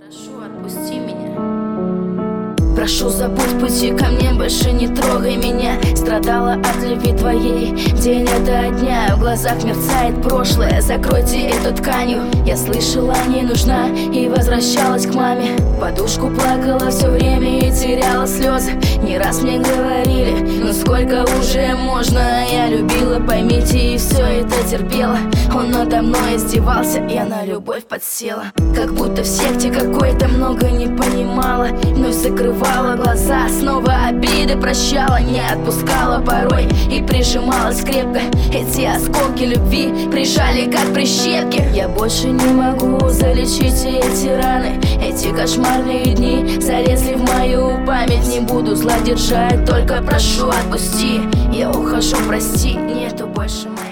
Прошу, отпусти меня. Прошу, забудь пути ко мне, больше не трогай меня. Страдала от любви твоей день ото дня. В глазах мерцает прошлое, закройте эту тканью. Я слышала, не нужна, и возвращалась к маме. Подушку плакала все время и теряла слезы. Не раз мне говорили, ну сколько уже можно. Я любила, поймите, и все это терпела. Он надо мной издевался, я на любовь подсела. Как будто в секте какой-то много не понимала. Вновь закрывала глаза, снова обиды прощала. Не отпускала порой и прижималась крепко. Эти осколки любви прижали как прищепки. Я больше не могу залечить эти раны. Эти кошмарные дни залезли в мою память. Не буду зла держать, только прошу, отпусти. Я ухожу, прости, нету больше моей.